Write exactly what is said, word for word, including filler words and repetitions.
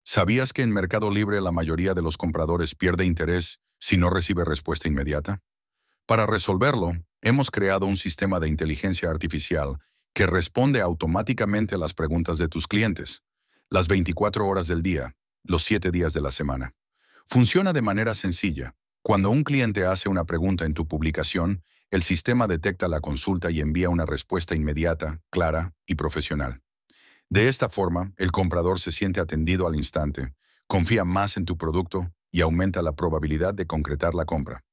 ¿Sabías que en Mercado Libre la mayoría de los compradores pierde interés si no recibe respuesta inmediata? Para resolverlo, hemos creado un sistema de inteligencia artificial que responde automáticamente a las preguntas de tus clientes, las veinticuatro horas del día, los siete días de la semana. Funciona de manera sencilla. Cuando un cliente hace una pregunta en tu publicación, el sistema detecta la consulta y envía una respuesta inmediata, clara y profesional. De esta forma, el comprador se siente atendido al instante, confía más en tu producto y aumenta la probabilidad de concretar la compra.